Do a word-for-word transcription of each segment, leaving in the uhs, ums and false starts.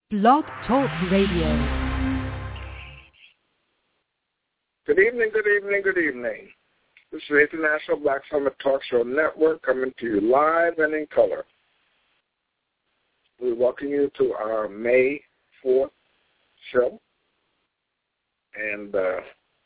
Blog Talk Radio. Good evening, good evening, good evening. This is the International Black Summer Talk Show Network coming to you live and in color. We welcome you to our May fourth show. And uh,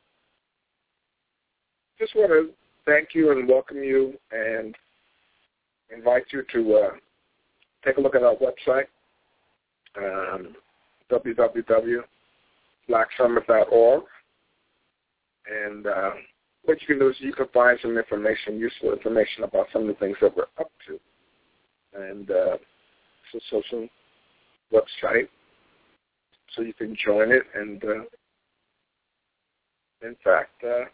just want to thank you and welcome you and invite you to uh, take a look at our website, um, w w w dot black summer dot org. And uh, what you can do is you can find some information, useful information about some of the things that we're up to. And uh, it's a social website, so you can join it. And, uh, in fact, uh,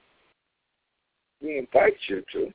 we invite you to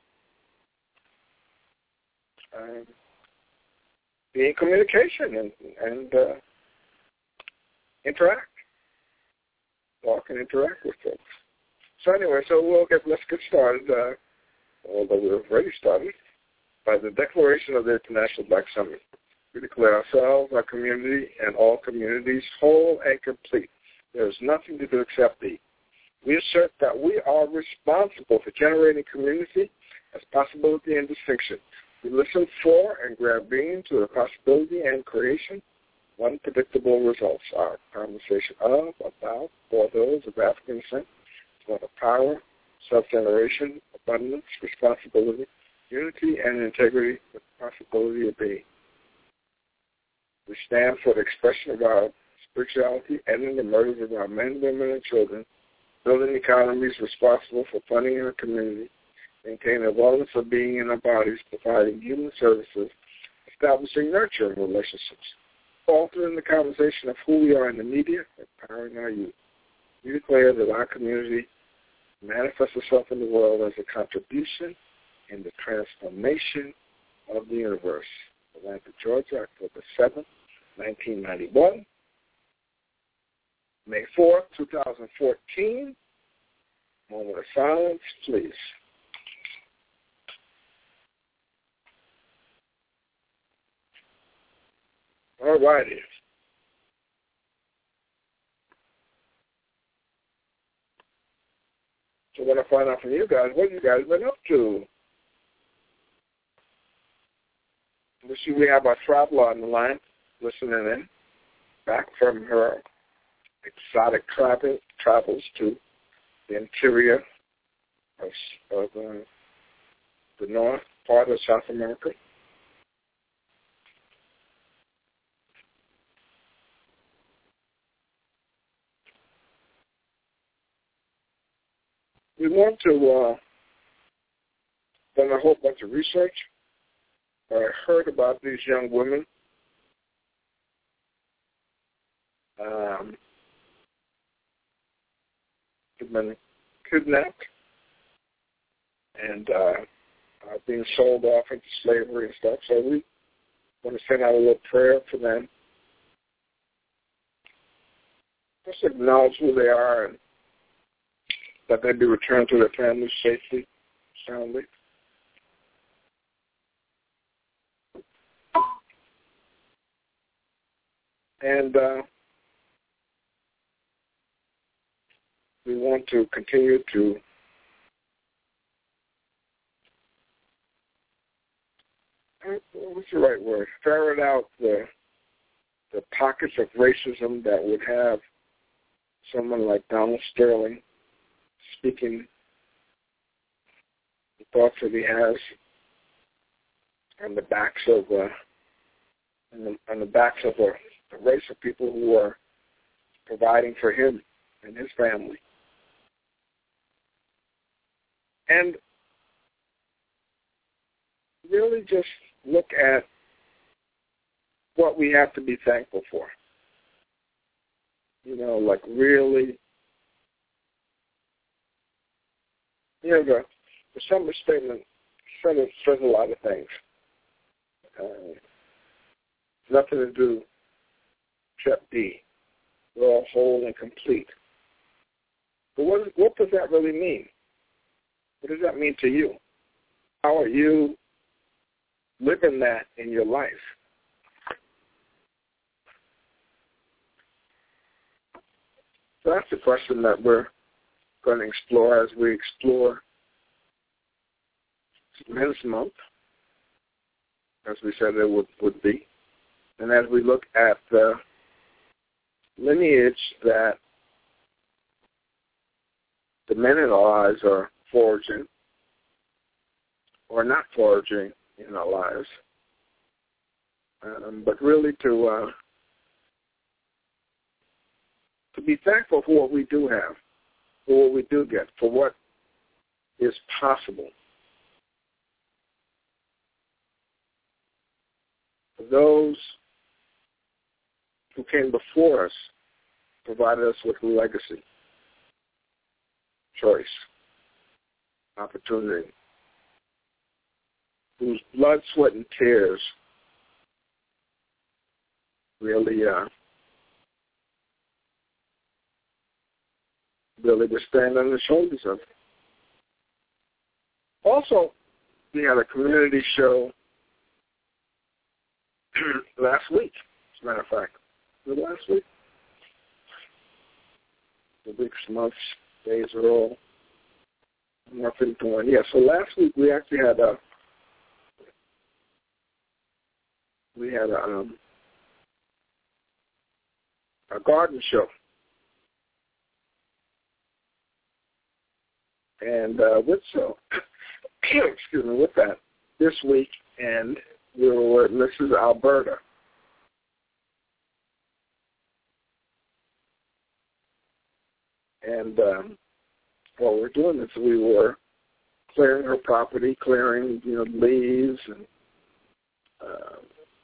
um, be in communication and, and uh, interact, talk and interact with folks. So anyway, so we'll get, let's get started, uh, although we've already started, by the declaration of the International Black Summer. We declare ourselves, our community, and all communities whole and complete. There is nothing to do except thee. We assert that we are responsible for generating community as possibility and distinction. We listen for and grab being to the possibility and creation. One predictable results. Our conversation of, about, for those of African descent, for the power, self-generation, abundance, responsibility, unity, and integrity with the possibility of being. We stand for the expression of our spirituality, ending the murders of our men, women, and children, building economies responsible for funding in the community, maintaining the wellness of being in our bodies, providing human services, establishing nurturing relationships, altering the conversation of who we are in the media, empowering our youth. We declare that our community manifests itself in the world as a contribution in the transformation of the universe. Atlanta, Georgia, October seventh, nineteen ninety-one. May fourth, two thousand fourteen. Moment of silence, please. All righty. So I want to find out from you guys, what you guys been up to? We see we have our traveler on the line, listening in, back from her exotic travel, travels to the interior of, of uh, the north part of South America. We want to uh, done a whole bunch of research. I heard about these young women um, who've been kidnapped and uh, uh, being sold off into slavery and stuff. So we want to send out a little prayer for them. Just acknowledge who they are and that they be returned to their families safely, soundly. And uh, we want to continue to what's the right word? Ferret out the the pockets of racism that would have someone like Donald Sterling speaking the thoughts that he has on the backs of uh, on, the, on the backs of a, a race of people who are providing for him and his family. And really just look at what we have to be thankful for. You know, like really, you know, the, the summary statement says, says a lot of things. Uh, nothing to do except be. We're all whole and complete. But what, what does that really mean? What does that mean to you? How are you living that in your life? So that's the question that we're going to explore as we explore Men's Month, as we said it would, would be, and as we look at the lineage that the men in our lives are forging or not forging in our lives, um, but really to uh, to be thankful for what we do have, for what we do get, for what is possible. For those who came before us provided us with legacy, choice, opportunity, whose blood, sweat, and tears really, uh, really were standing on the shoulders of. Also, we had a community show last week, as a matter of fact. Was it last week? The weeks, months, days are all nothing going. Yeah, so last week we actually had a we had a, um, a garden show. And uh, with so excuse me, with that, this week and we were with Missus Alberta. And um, while we're doing this, we were clearing her property, clearing, you know, leaves and uh,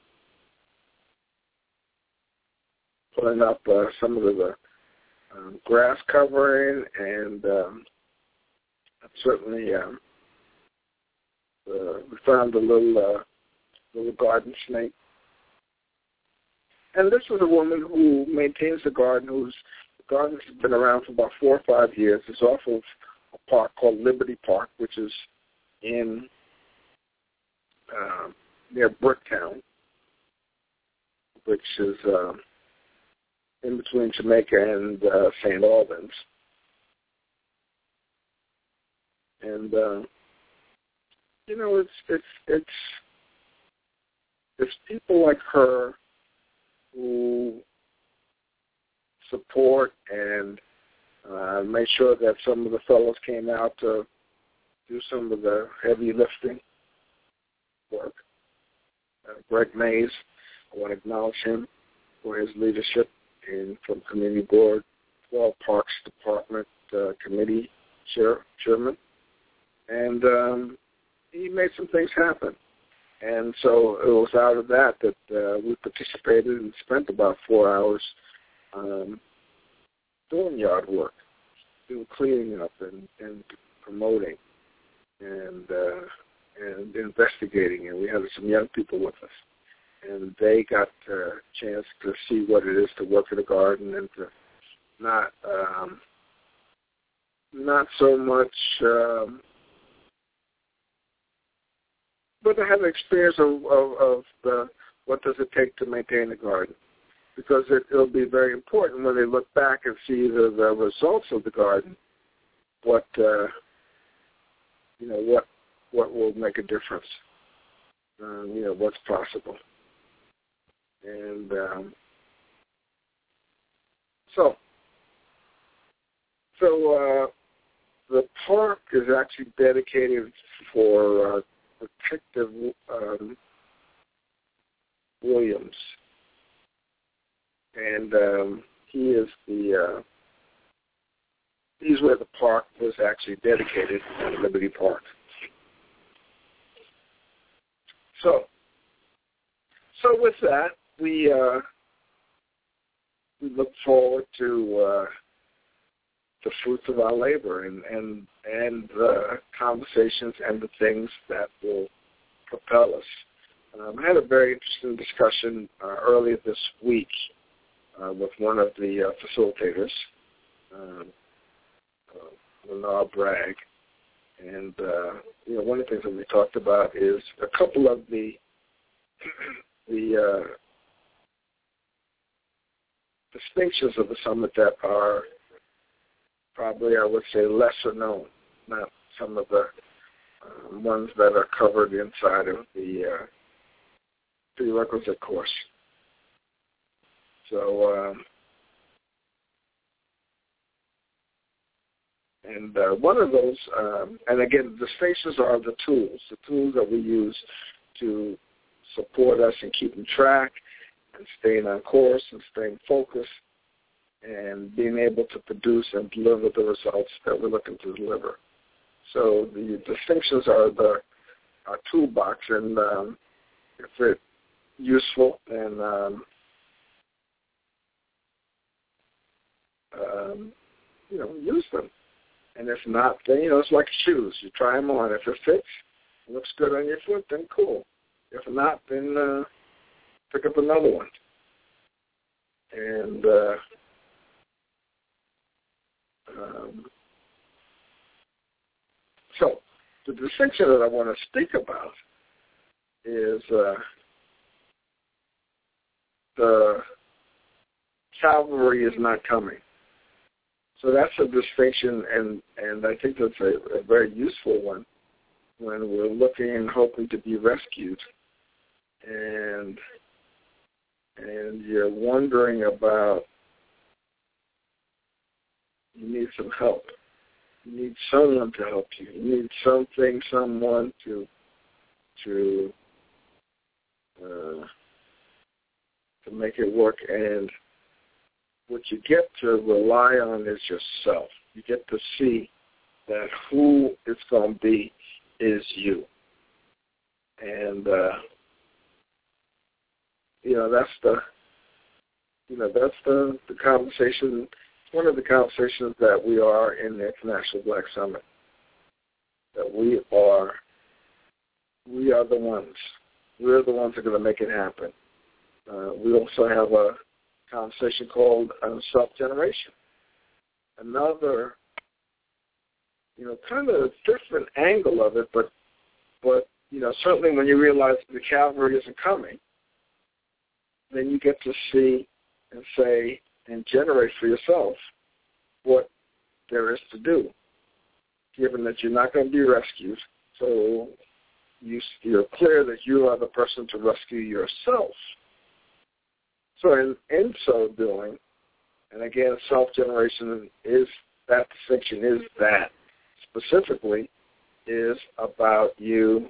putting up uh, some of the um, grass covering, and um, certainly um, uh, we found a little uh, little garden snake. And this was a woman who maintains the garden, whose garden has been around for about four or five years. It's off of a park called Liberty Park, which is in uh, near Bricktown, which is uh, in between Jamaica and uh, Saint Albans. And uh, you know, it's it's it's it's people like her who support and uh, made sure that some of the fellows came out to do some of the heavy lifting work. Uh, Greg Mays, I want to acknowledge him for his leadership in from Community Board, well, Parks Department uh, Committee chair, Chairman. And um, he made some things happen. And so it was out of that that uh, we participated and spent about four hours um, doing yard work, doing cleaning up and, and promoting and uh, and investigating. And we had some young people with us. And they got a chance to see what it is to work in a garden and to not, um, not so much... Um, But I have an experience of, of, of the, what does it take to maintain a garden, because it will be very important when they look back and see the, the results of the garden. What uh, you know, what what will make a difference? Um, you know, what's possible, and um, so so uh, the park is actually dedicated for. Uh, Detective um, Williams, and um, he is the uh, he's where the park was actually dedicated at Liberty Park. So, so with that, we uh, we look forward to uh, the fruits of our labor and and and the conversations and the things that will propel us. Um, I had a very interesting discussion uh, earlier this week uh, with one of the uh, facilitators, um, uh, Lenore Bragg, and uh, you know, one of the things that we talked about is a couple of the the uh, distinctions of the summit that are probably I would say lesser known, not some of the uh, ones that are covered inside of the uh, prerequisite course. So, um, and uh, one of those, um, and again, the distinctions are the tools, the tools that we use to support us in keeping track and staying on course and staying focused and being able to produce and deliver the results that we're looking to deliver. So the distinctions are the our toolbox, and um, if it's useful, then um, um, you know, use them. And if not, then, you know, it's like shoes. You try them on. If it fits, it looks good on your foot, then cool. If not, then uh, pick up another one. And uh, um, so the distinction that I want to speak about is uh, the cavalry is not coming. So that's a distinction, and, and I think that's a, a very useful one when we're looking and hoping to be rescued, and and you're wondering about, you need some help. You need someone to help you. You need something, someone to to uh, to make it work. And what you get to rely on is yourself. You get to see that who it's going to be is you. And, uh, you know, that's the, you know, that's the, the conversation, one of the conversations that we are in the International Black Summit. That we are, we are the ones. We're the ones that are going to make it happen. Uh, we also have a conversation called uh, self-generation. Another, you know, kind of different angle of it, but, but you know, certainly when you realize the cavalry isn't coming, then you get to see and say and generate for yourself what there is to do, given that you're not going to be rescued. So you, you're clear that you are the person to rescue yourself. So in, in so doing, and again, self-generation is, that distinction is that, specifically, is about you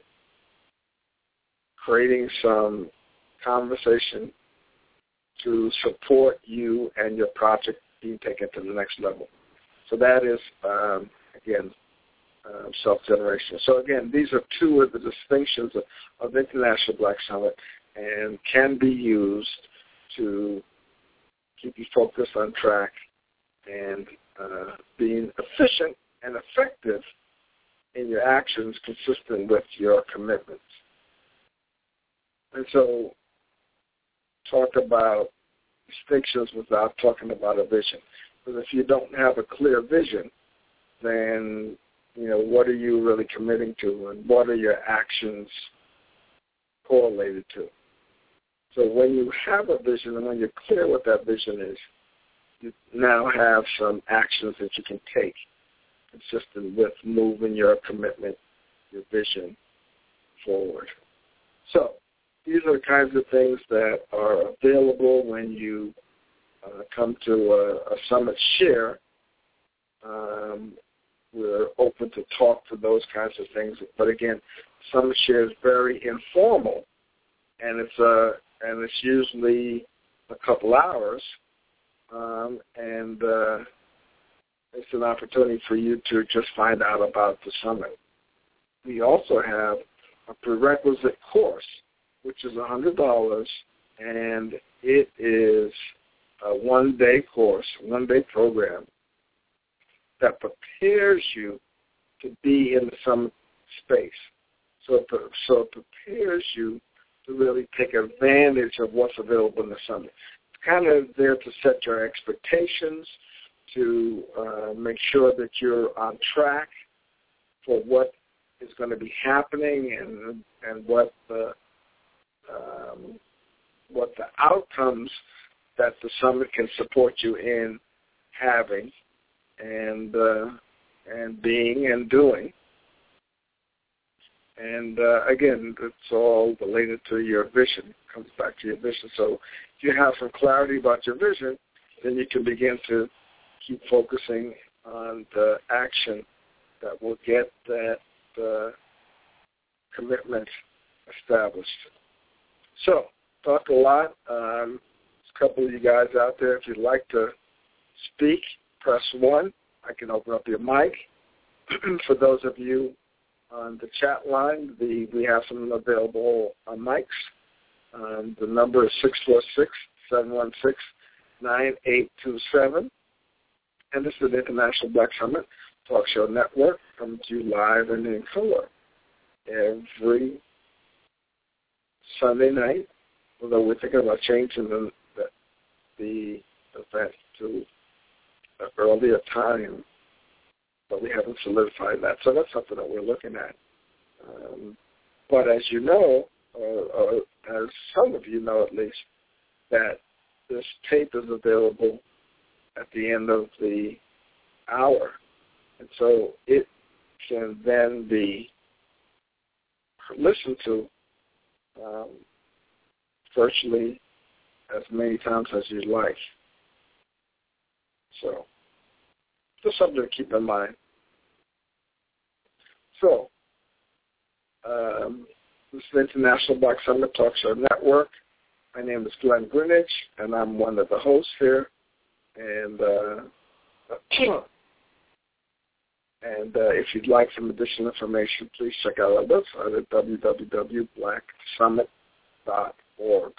creating some conversation to support you and your project being taken to the next level. So that is, um, again, uh, self-generation. So again, these are two of the distinctions of, of International Black Summit and can be used to keep you focused on track and uh, being efficient and effective in your actions consistent with your commitments. And so talk about distinctions without talking about a vision. Because if you don't have a clear vision, then, you know, what are you really committing to and what are your actions correlated to? So when you have a vision and when you're clear what that vision is, you now have some actions that you can take consistent with moving your commitment, your vision forward. So these are the kinds of things that are available when you uh, come to a, a summit share. Um, we're open to talk to those kinds of things. But again, summit share is very informal, and it's a and it's usually a couple hours, um, and uh, it's an opportunity for you to just find out about the summit. We also have a prerequisite course, which is one hundred dollars, and it is a one-day course, one-day program that prepares you to be in the summit space. So it, so it prepares you to really take advantage of what's available in the summit. It's kind of there to set your expectations, to uh, make sure that you're on track for what is going to be happening and and what the um, what the outcomes that the summit can support you in having, and uh, and being and doing. And uh, again, it's all related to your vision. It comes back to your vision. So if you have some clarity about your vision, then you can begin to keep focusing on the action that will get that uh, commitment established. So, talked a lot. Um, there's a couple of you guys out there. If you'd like to speak, press one. I can open up your mic. For those of you on the chat line, the, we have some available uh, mics. Um, the number is six four six, seven one six, nine eight two seven. And this is the International Black Summit Talk Show Network, coming to you live and in color every Sunday night, although we're thinking about changing the, the, the event to an earlier time, but we haven't solidified that. So that's something that we're looking at. Um, but as you know, or, or as some of you know at least, that this tape is available at the end of the hour. And so it can then be listened to um, virtually as many times as you'd like. So just something to keep in mind. So um, this is the International Black Summit Talk Show Network. My name is Glenn Greenidge, and I'm one of the hosts here. And uh, and uh, if you'd like some additional information, please check out our website at w w w dot black summit dot org.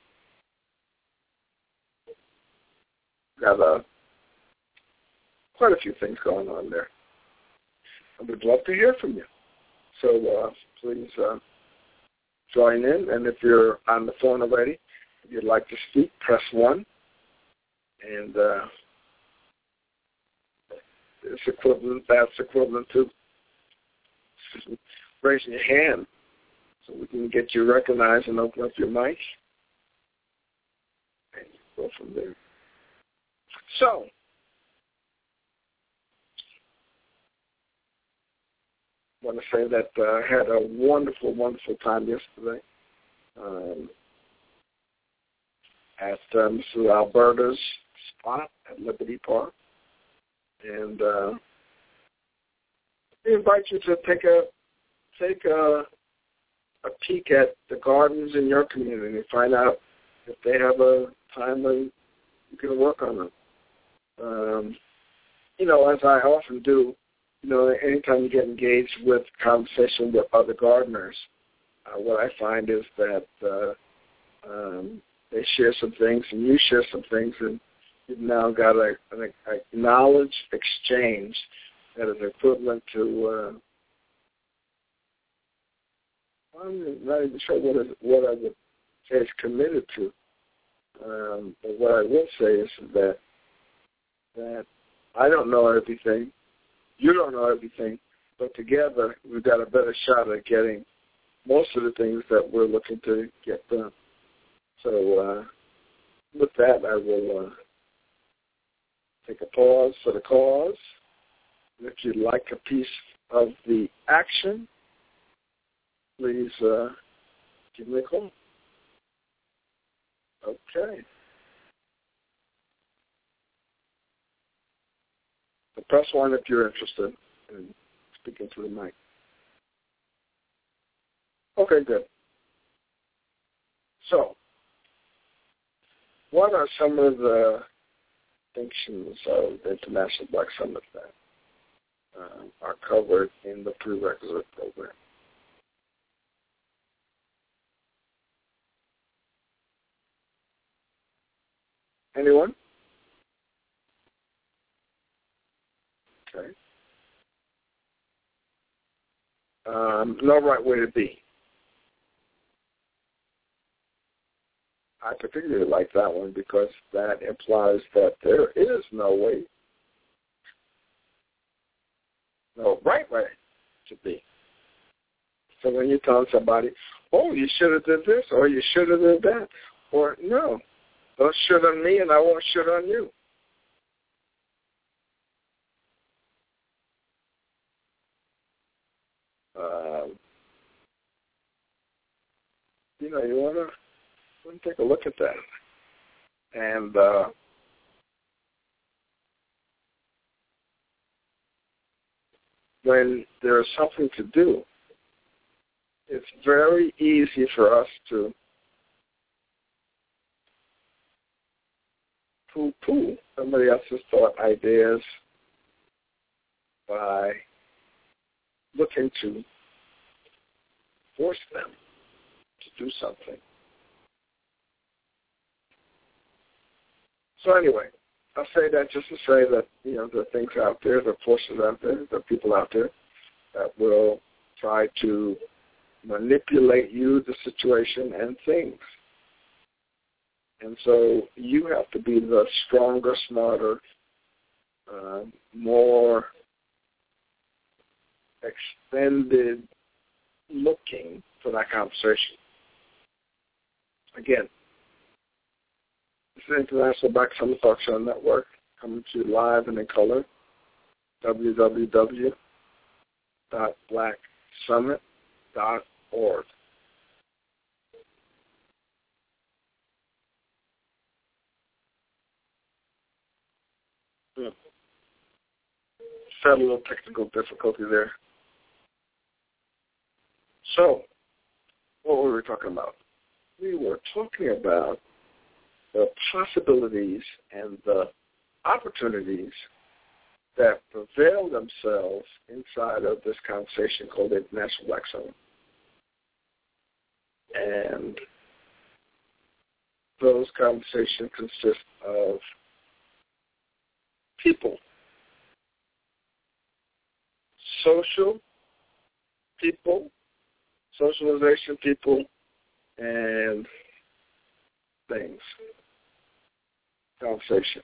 Got uh, quite a few things going on there. And we'd love to hear from you. So uh, please uh, join in. And if you're on the phone already, if you'd like to speak, press one. And uh, it's equivalent, that's equivalent to raising your hand so we can get you recognized and open up your mic. And go from there. So, I want to say that uh, I had a wonderful, wonderful time yesterday um, at uh, Mister Alberta's spot at Liberty Park. And uh, we invite you to take a take a, a peek at the gardens in your community and find out if they have a time when you can work on them. Um, you know, as I often do, you know, anytime you get engaged with conversation with other gardeners, uh, what I find is that uh, um, they share some things and you share some things, and you've now got a, a, a knowledge exchange that is equivalent to, uh, I'm not even sure what, is, what I would say is committed to. Um, but what I will say is that that I don't know everything, you don't know everything, but together we've got a better shot at getting most of the things that we're looking to get done. So uh, with that, I will uh, take a pause for the cause. If you'd like a piece of the action, please uh, give me a call. Okay. So press one if you're interested in speaking to the mic. Okay, good. So, what are some of the distinctions of the International Black Summit that uh, are covered in the prerequisite program? Anyone? Okay. Um, no right way to be. I particularly like that one because that implies that there is no way, no right way to be. So when you tell somebody, oh, you should have did this, or you should have did that, or no, don't shit on me and I won't shit on you. you know, you want to take a look at that. And uh, when there's something to do, it's very easy for us to poo-poo somebody else's thought ideas by looking to force them to do something. So anyway, I'll say that just to say that, you know, there are things out there, there are forces out there, there are people out there that will try to manipulate you, the situation, and things. And so you have to be the stronger, smarter, uh, more extended looking for that conversation. Again, this is International Black Summer Talk Show Network, coming to you live and in color, w w w dot black summit dot org. Hmm. Had a little technical difficulty there. So, what were we talking about? We were talking about the possibilities and the opportunities that prevail themselves inside of this conversation called the International Black Summer. And those conversations consist of people, social people, socialization people, and things. Conversation.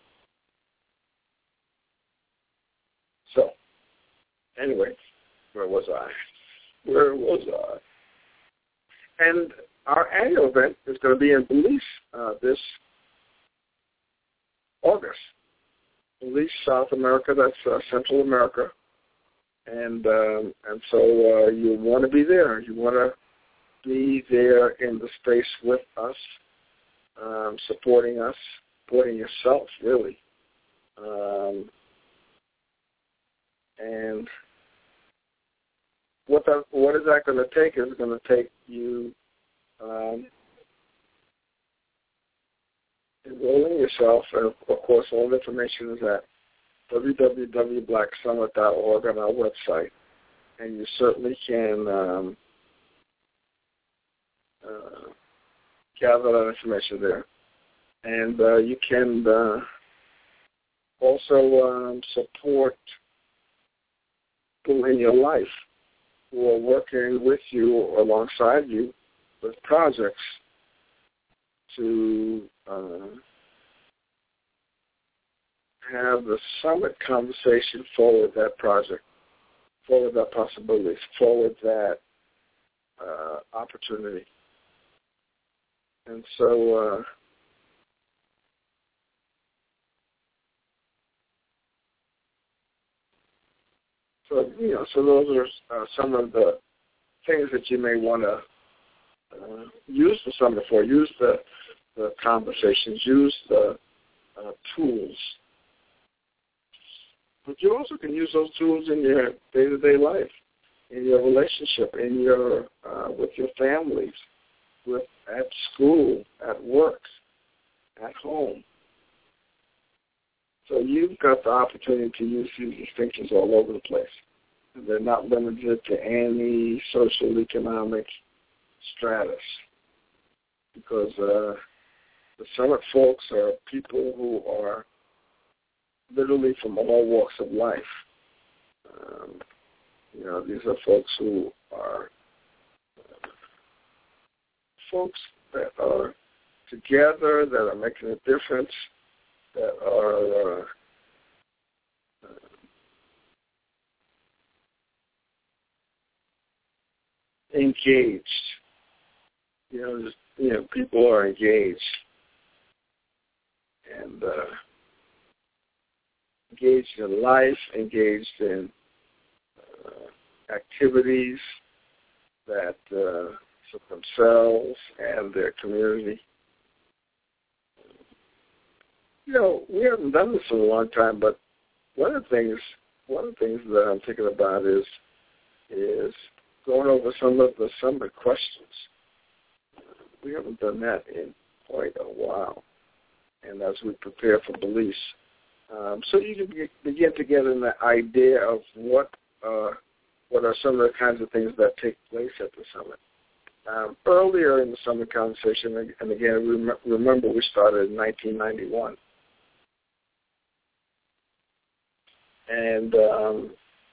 So, anyway, where was I? Where was I? And our annual event is going to be in Belize uh, this August. Belize, South America, that's uh, Central America. And um, and so uh, you want to be there. You want to be there in the space with us, um, supporting us, supporting yourself, really. Um, and what that, what is that going to take? Is going to take you um, enrolling yourself. And of course, all the information is at w w w dot black summit dot org on our website. And you certainly can um, uh, gather that information there. And uh, you can uh, also um, support people in your life who are working with you or alongside you with projects to uh, have the summit conversation forward that project, forward that possibility, forward that uh, opportunity. And so uh, So, you know, so those are uh, some of the things that you may want to uh, use the summit for. Use the, the conversations, use the uh, tools. But you also can use those tools in your day-to-day life, in your relationship, in your uh, with your families, with at school, at work, at home. So you've got the opportunity to use these distinctions all over the place. They're not limited to any social economic stratus, because uh, the summit folks are people who are literally from all walks of life. Um, you know, these are folks who are uh, folks that are together, that are making a difference, that are uh, uh, engaged. You know, just, you know, people are engaged and uh, engaged in life, engaged in uh, activities that uh, of themselves and their community. You know, we haven't done this in a long time, but one of the things, one of the things that I'm thinking about is, is going over some of the summit questions. We haven't done that in quite a while, and as we prepare for beliefs. Um, so you can be, begin to get an idea of what uh, what are some of the kinds of things that take place at the summit. Um, earlier in the summit conversation, and again, remember we started in nineteen ninety-one. And um,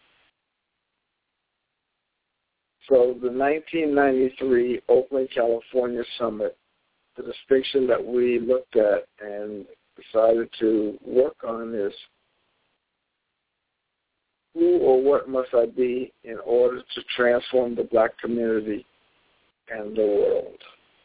so the nineteen ninety-three Oakland, California Summit, the distinction that we looked at and decided to work on is who or what must I be in order to transform the black community and the world?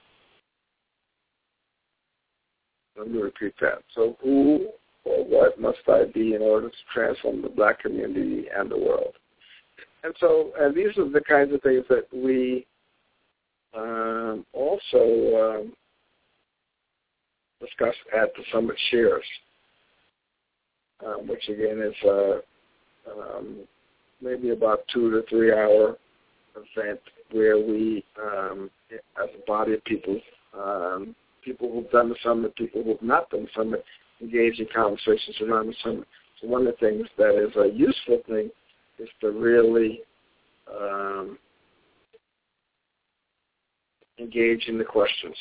Let me repeat that. So who or what must I be in order to transform the black community and the world? And so and these are the kinds of things that we um, also um, discussed at the Summit Shares, um, which again is uh, um, maybe about two to three hour event where we, um, as a body of people, um, people who've done the summit, people who've not done the summit, engage in conversations around the summit. So one of the things that is a useful thing is to really um, engage in the questions.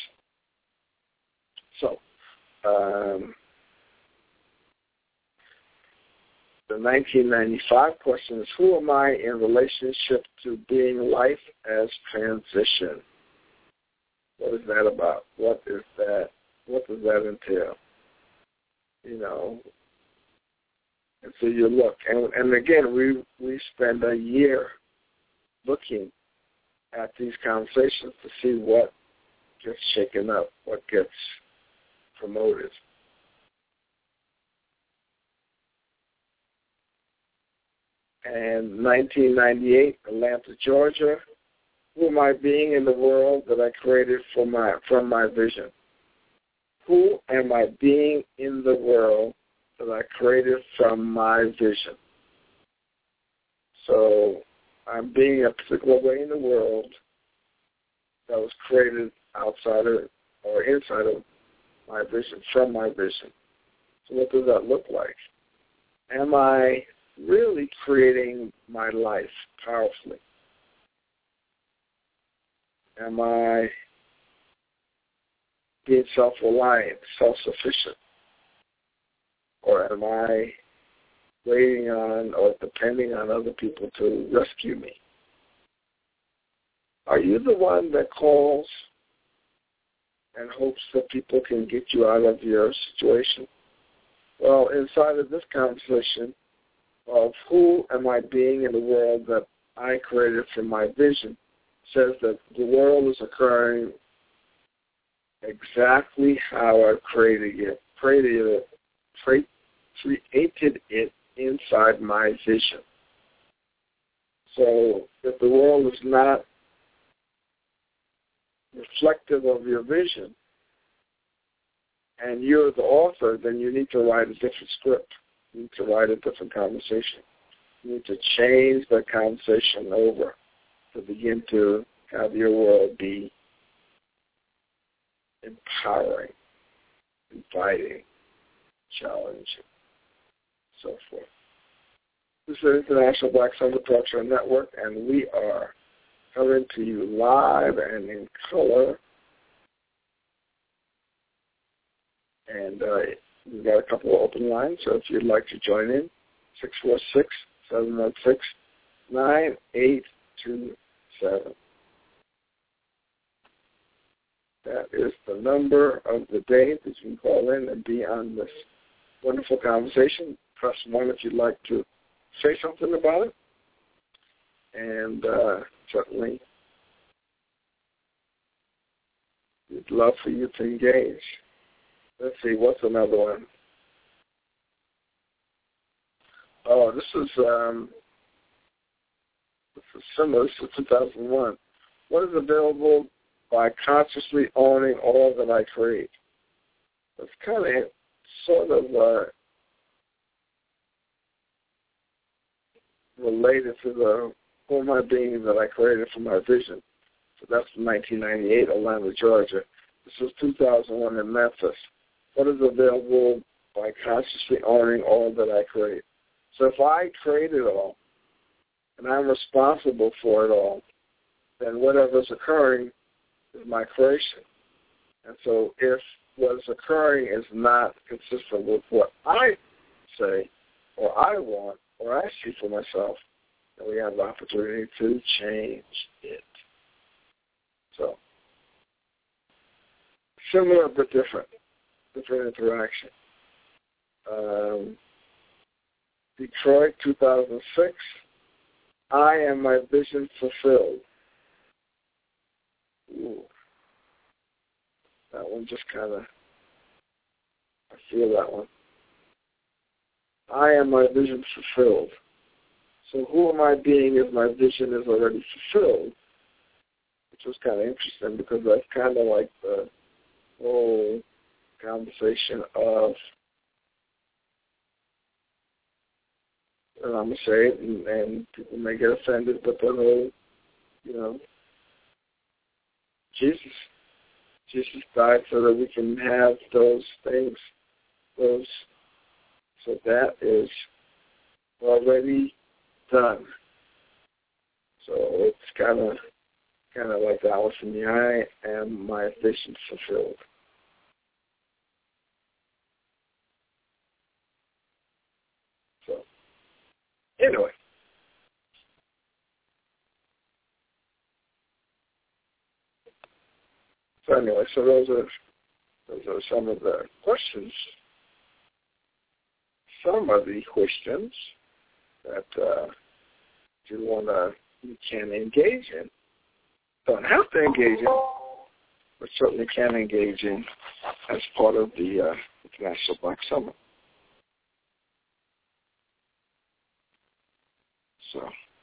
So um, the nineteen ninety-five question is, who am I in relationship to being life as transition? What is that about? What is that? What does that entail? You know, and so you look, and, and again, we we spend a year looking at these conversations to see what gets shaken up, what gets promoted. And nineteen ninety-eight, Atlanta, Georgia, who am I being in the world that I created for my from my vision? Who am I being in the world that I created from my vision? So I'm being a particular way in the world that was created outside of or inside of my vision, from my vision. So what does that look like? Am I really creating my life powerfully? Am I being self-reliant, self-sufficient? Or am I waiting on or depending on other people to rescue me? Are you the one that calls and hopes that people can get you out of your situation? Well, inside of this conversation of who am I being in the world that I created from my vision, says that the world is occurring exactly how I created it, created it, created it inside my vision. So if the world is not reflective of your vision and you're the author, then you need to write a different script. You need to write a different conversation. You need to change that conversation over to begin to have your world be empowering, inviting, challenging, so forth. This is the International Black Summit Talk Show Network, and we are coming to you live and in color. And uh, we've got a couple of open lines, so if you'd like to join in, six four six, seven one six, nine eight two seven. That is the number of the day that you can call in and be on this wonderful conversation. Press one if you'd like to say something about it. And uh, certainly, we'd love for you to engage. Let's see, what's another one? Oh, this is um, this is similar. This is two thousand one. What is available by consciously owning all that I create. It's kind of sort of uh, related to the who am I being that I created for my vision. So that's from nineteen ninety-eight, Atlanta, Georgia. This was two thousand one in Memphis. What is available by consciously owning all that I create? So if I create it all, and I'm responsible for it all, then whatever's occurring is my creation. And so if what's occurring is not consistent with what I say or I want or I see for myself, then we have the opportunity to change it. So, similar but different, different interaction. Um, Detroit, two thousand six, I am my vision fulfilled. Ooh. That one just kind of, I feel that one. I am my vision fulfilled. So who am I being if my vision is already fulfilled? Which was kind of interesting because that's kind of like the whole conversation of, and I'm going to say it, and, and people may get offended, but the whole, you know, Jesus. Jesus died so that we can have those things, those, so that is already done. So it's kind of, kind of like Alice in the I am my vision fulfilled. So, anyway. So anyway, so those are those are some of the questions, some of the questions that uh, you wanna you can engage in. Don't have to engage in, but certainly can engage in as part of the uh, International Black Summer. So.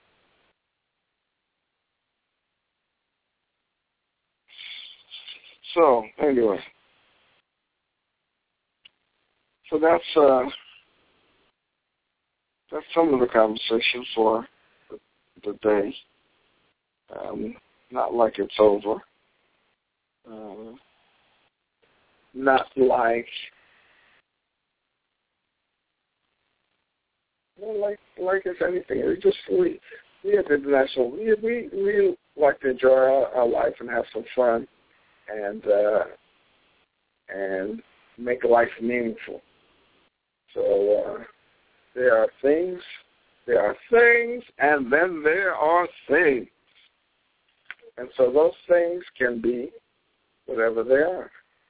So anyway, so that's uh, that's some of the conversation for the, the day. Um, not like it's over. Uh, not like well, like like it's anything. We just we we at the International we we we like to enjoy our, our life and have some fun. And uh, and make life meaningful. So uh, there are things, there are things, and then there are things. And so those things can be whatever they are.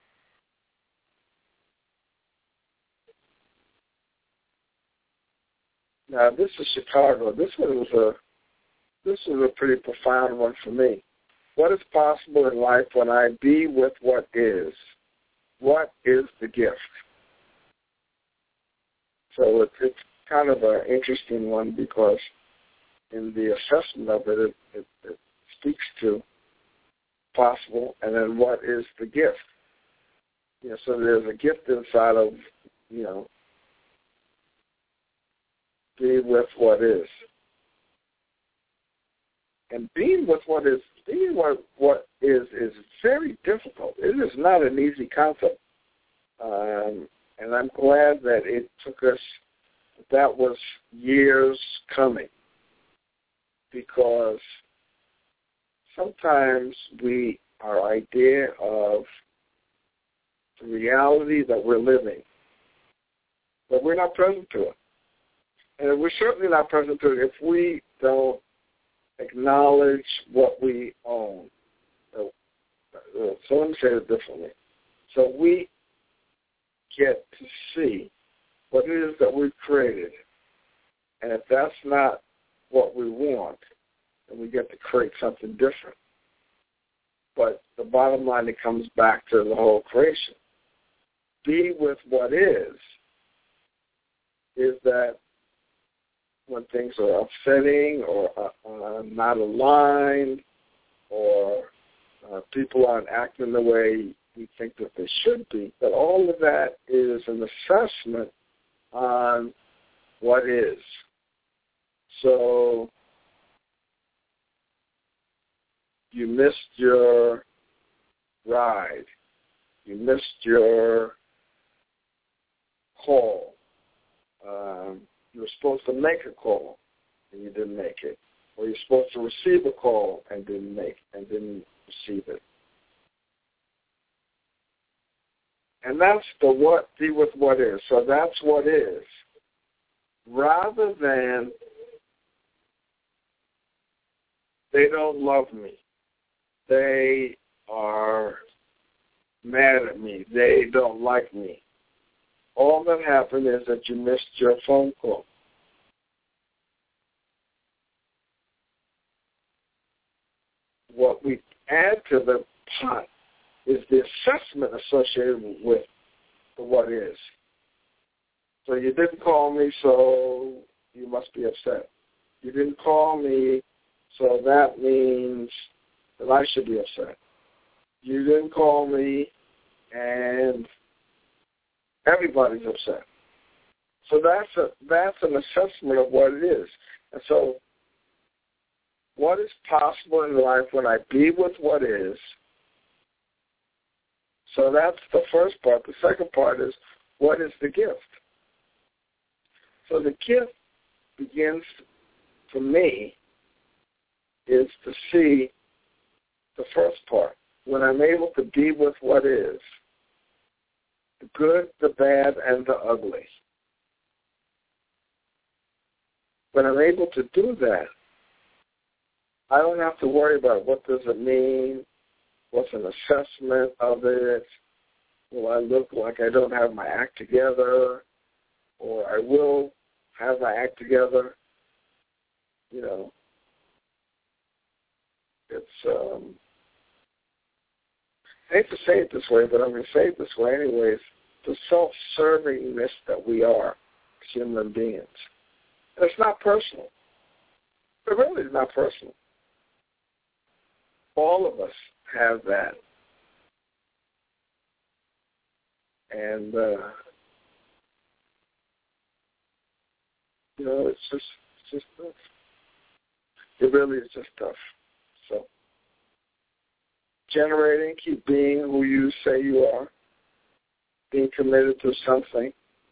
Now this is Chicago. This one was a this was a pretty profound one for me. What is possible in life when I be with what is? What is the gift? So it's, it's kind of an interesting one because in the assessment of it, it, it, it speaks to possible and then what is the gift? You know, so there's a gift inside of, you know, be with what is. And being with what is, being what, what is, is very difficult. It is not an easy concept. Um, and I'm glad that it took us, that was years coming. Because sometimes we, our idea of the reality that we're living, but we're not present to it. And we're certainly not present to it if we don't acknowledge what we own. So, so let me say it differently. So we get to see what it is that we've created. And if that's not what we want, then we get to create something different. But the bottom line, it comes back to the whole creation. Be with what is, is that when things are upsetting or uh, uh, not aligned or Uh, people aren't acting the way we think that they should be. But all of that is an assessment on what is. So you missed your ride. You missed your call. Um, you were supposed to make a call and you didn't make it. Or you're supposed to receive a call and didn't make and didn't receive it. And that's the what, deal with what is. So that's what is. Rather than they don't love me. They are mad at me. They don't like me. All that happened is that you missed your phone call. What we add to the pot is the assessment associated with the what is. So you didn't call me, so you must be upset. You didn't call me, so that means that I should be upset. You didn't call me, and everybody's upset. So that's a that's an assessment of what it is. And so what is possible in life when I be with what is? So that's the first part. The second part is, what is the gift? So the gift begins, for me, is to see the first part. When I'm able to be with what is, the good, the bad, and the ugly. When I'm able to do that, I don't have to worry about what does it mean, what's an assessment of it, will I look like I don't have my act together, or I will have my act together. You know, it's, um, I hate to say it this way, but I'm going to say it this way anyways, the self-servingness that we are as human beings. And it's not personal. It really is not personal. All of us have that. And, uh, you know, it's just, it's just tough. It really is just tough. So, generating, keep being who you say you are, being committed to something,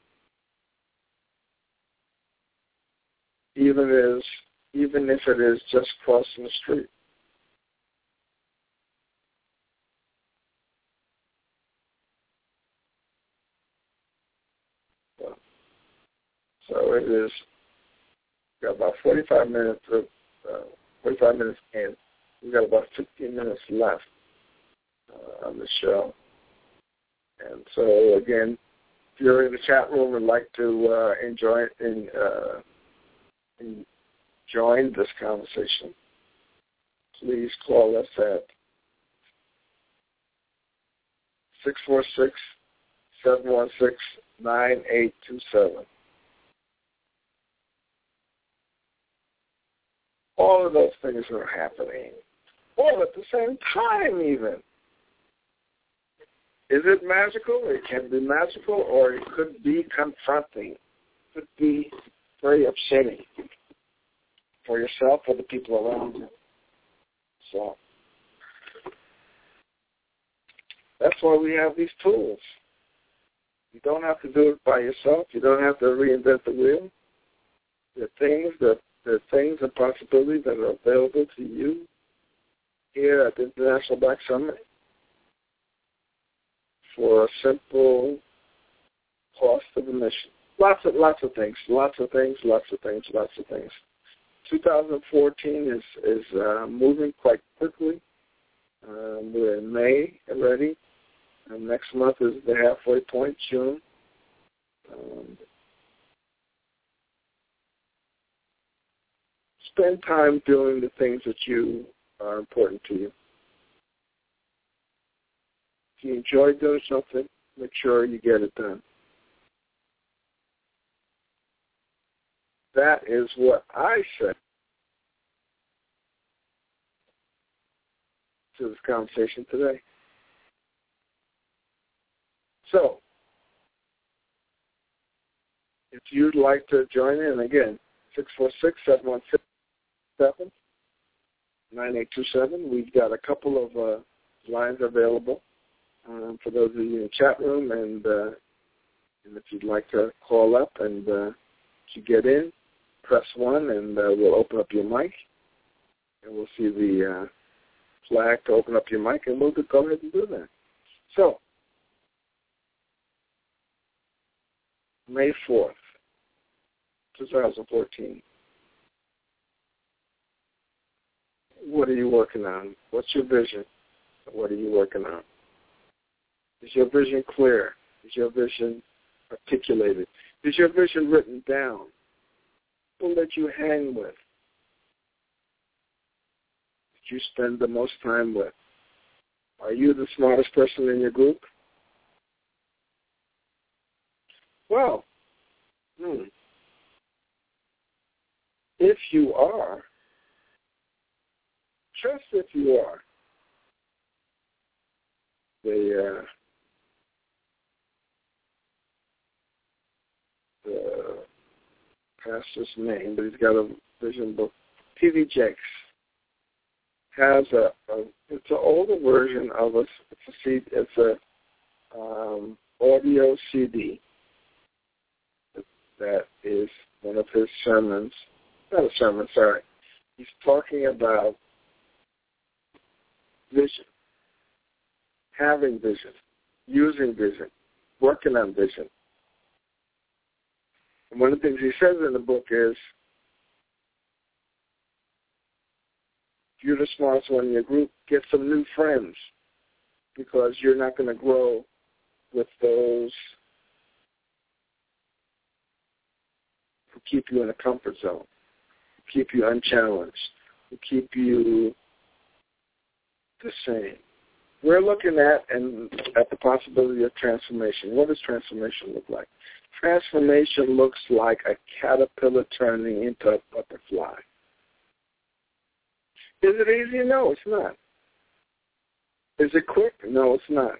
even as, even if it is just crossing the street. So, so it is. Got about forty-five minutes. Of, uh, forty-five minutes in. We got about fifteen minutes left uh, on the show. And so again, if you're in the chat room and like to uh, enjoy and, uh, and join this conversation, please call us at six four six, seven one six, nine eight two seven. All of those things are happening, all at the same time even. Is it magical? It can be magical, or it could be confronting. It could be very upsetting for yourself or the people around you. So that's why we have these tools. You don't have to do it by yourself. You don't have to reinvent the wheel. There are things that there are things and possibilities that are available to you here at the International Black Summit for a simple cost of admission. Lots of lots of things, lots of things, lots of things, lots of things. twenty fourteen is is uh, moving quite quickly. Um, we're in May already. And next month is the halfway point, June. Um, spend time doing the things that you are important to you. If you enjoy doing something, make sure you get it done. That is what I say. to this conversation today. So, if you'd like to join in, again, six four six, seven one six, seven nine eight two seven. We've got a couple of uh, lines available um, for those of you in the chat room, and, uh, and if you'd like to call up and uh, to get in, press one, and uh, we'll open up your mic, and we'll see the uh, flag to open up your mic, and we'll go ahead and do that. So, May fourth, twenty fourteen. What are you working on? What's your vision? What are you working on? Is your vision clear? Is your vision articulated? Is your vision written down? People that you hang with, that you spend the most time with. Are you the smartest person in your group? Well, hmm. if you are, just if you are, the, uh, the pastor's name, but he's got a vision book, T D Jakes, has a, a it's an older version of a, it's a, C, it's a um, audio C D that is one of his sermons, not a sermon, sorry. He's talking about vision, having vision, using vision, working on vision. And one of the things he says in the book is, if you're the smartest one in your group, get some new friends, because you're not going to grow with those who keep you in a comfort zone, who keep you unchallenged, who keep you the same. We're looking at and at the possibility of transformation. What does transformation look like? Transformation looks like a caterpillar turning into a butterfly. Is it easy? No, it's not. Is it quick? No, it's not.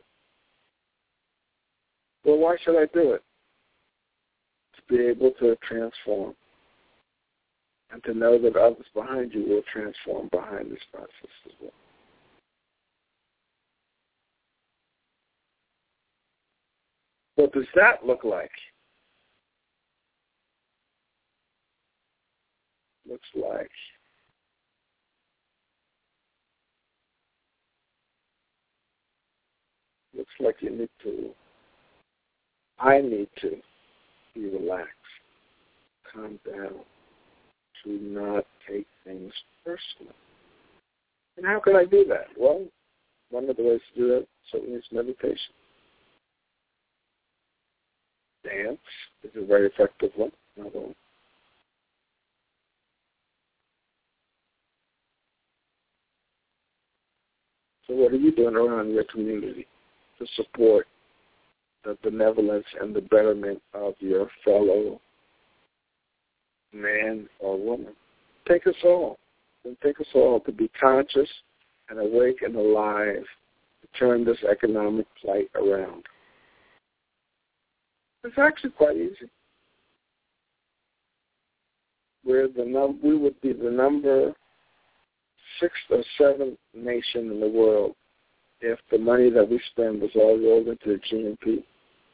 Well, why should I do it? To be able to transform and to know that others behind you will transform behind this process as well. What does that look like? Looks like looks like you need to, I need to be relaxed, calm down, to not take things personally. And how can I do that? Well, one of the ways to do that certainly is meditation. Dance is a very effective one, another one. So what are you doing around your community to support the benevolence and the betterment of your fellow man or woman? Take us all. And take us all to be conscious and awake and alive to turn this economic plight around. It's actually quite easy. We're the num- we would be the number sixth or seventh nation in the world if the money that we spend was all rolled into the G N P.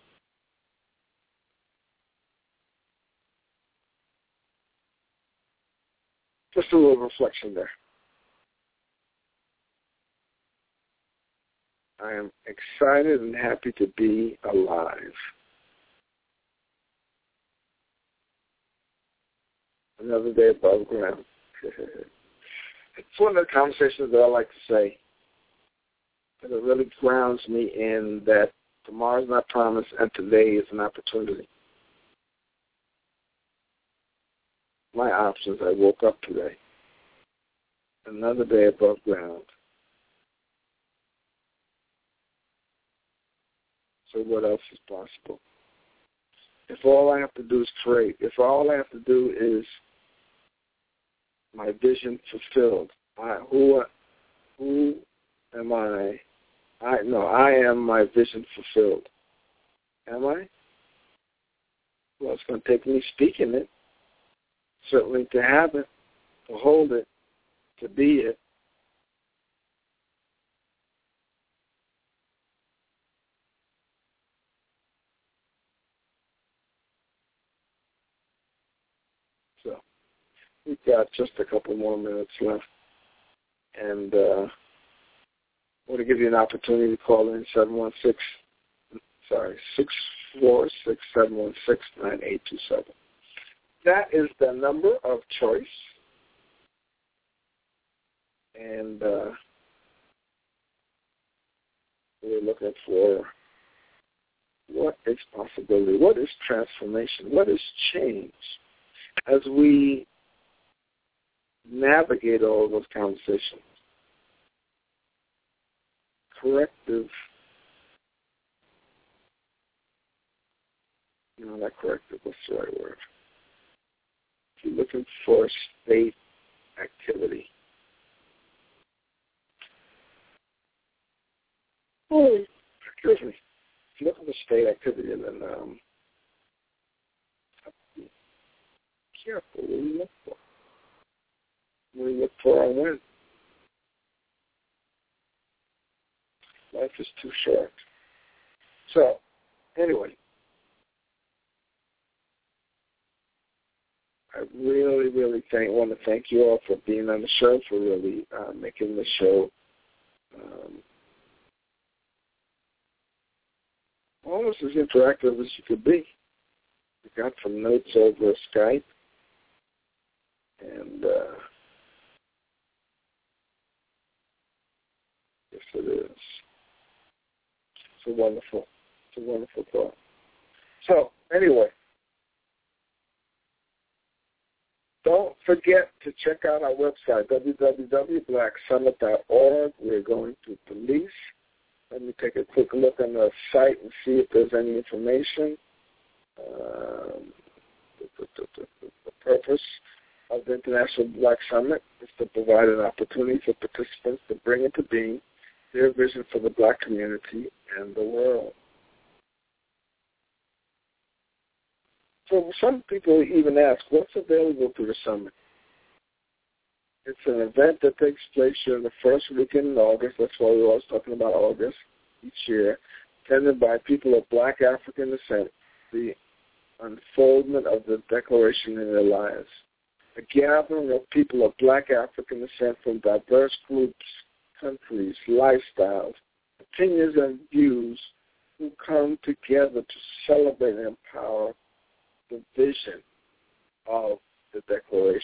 Just a little reflection there. I am excited and happy to be alive. Another day above ground. It's one of the conversations that I like to say, that it really grounds me in that tomorrow's not promised and today is an opportunity. My options, I woke up today. Another day above ground. So what else is possible? If all I have to do is trade, if all I have to do is my vision fulfilled, I, who, who am I, I no, I am my vision fulfilled. Am I? Well, it's going to take me speaking it, certainly to have it, to hold it, to be it. So we've got just a couple more minutes left. And uh, I want to give you an opportunity to call in seven one six, sorry, six four six, seven one six, nine eight two seven. That is the number of choice. And uh, we're looking for what is possibility, what is transformation, what is change as we navigate all of those conversations. Corrective, no, not corrective, what's the right word? If you're looking for state activity. Oh, excuse me. If you're looking for state activity, then um, be careful what you look for. What you look for and when. Life is too short. So, anyway, I really, really thank, want to thank you all for being on the show, for really uh, making the show um, almost as interactive as you could be. We got some notes over Skype, and uh, yes, it is. It's a wonderful, it's a wonderful thought. So, anyway, don't forget to check out our website, w w w dot black summit dot org. We're going to police. Let me take a quick look on the site and see if there's any information. Um, the, the, the, the purpose of the International Black Summit is to provide an opportunity for participants to bring into being their vision for the black community and the world. So some people even ask, what's available to the summit? It's an event that takes place during the first weekend in August. That's why we're always talking about August each year, attended by people of black African descent, the unfoldment of the Declaration in their lives. A gathering of people of black African descent from diverse groups, countries, lifestyles, opinions, and views who come together to celebrate and empower the vision of the Declaration.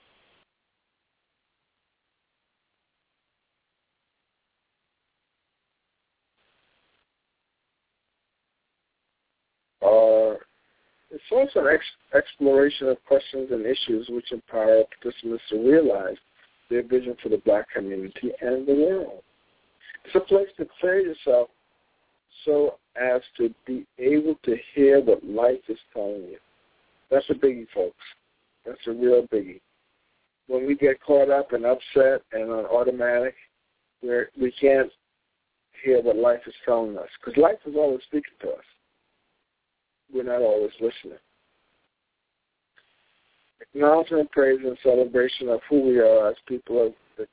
Uh, it's also an ex- exploration of questions and issues which empower participants to realize their vision for the black community and the world. It's a place to clear yourself so as to be able to hear what life is telling you. That's a biggie, folks. That's a real biggie. When we get caught up and upset and on automatic, we're, we can't hear what life is telling us, because life is always speaking to us. We're not always listening. Acknowledgement, praise, and celebration of who we are as people of the,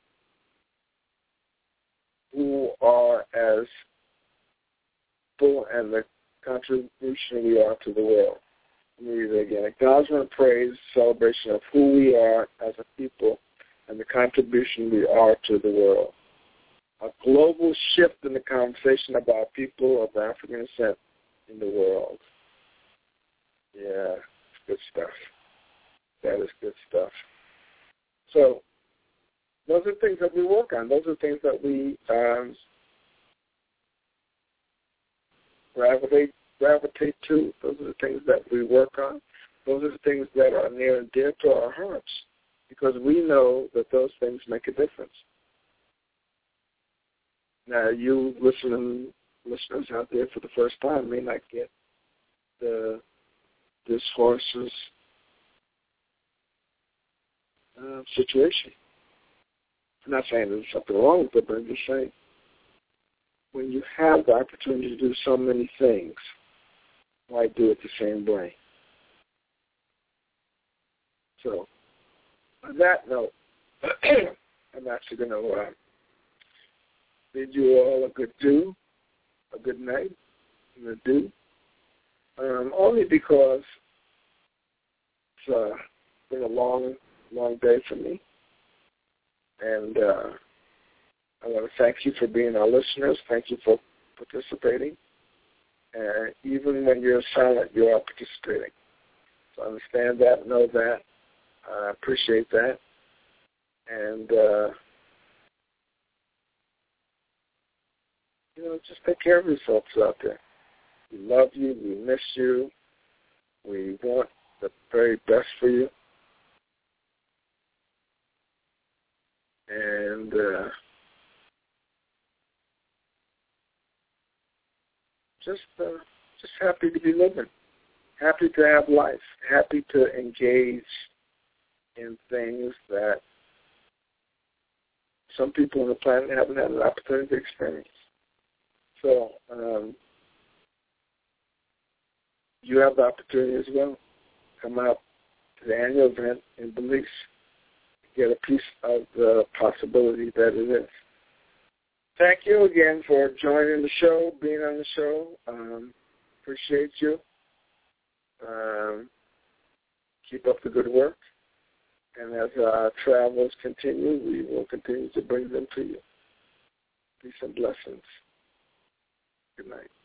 who are as full and the contribution we are to the world. Let me read it again. Acknowledgement, praise, celebration of who we are as a people and the contribution we are to the world. A global shift in the conversation about people of African descent in the world. Yeah, it's good stuff. That is good stuff. So those are things that we work on. Those are things that we um, gravitate gravitate to. Those are the things that we work on. Those are the things that are near and dear to our hearts, because we know that those things make a difference. Now, you listening, listeners out there for the first time may not get the this horse's uh, situation. I'm not saying there's something wrong with it, but I'm just saying when you have the opportunity to do so many things, why do it the same way? So, on that note, I'm actually going to uh, bid you all a good do, a good night, and a do, um, only because it's uh, been a long, long day for me. And uh, I want to thank you for being our listeners. Thank you for participating. And even when you're silent, you are participating. So understand that, know that. I appreciate that. And, uh, you know, just take care of yourselves out there. We love you. We miss you. We want the very best for you. And uh, just uh, just happy to be living, happy to have life, happy to engage in things that some people on the planet haven't had an opportunity to experience. So um, you have the opportunity as well. Come out to the annual event in Belize. Get a piece of the possibility that it is. Thank you again for joining the show, being on the show. Um, appreciate you. Um, keep up the good work. And as our travels continue, we will continue to bring them to you. Peace and blessings. Good night.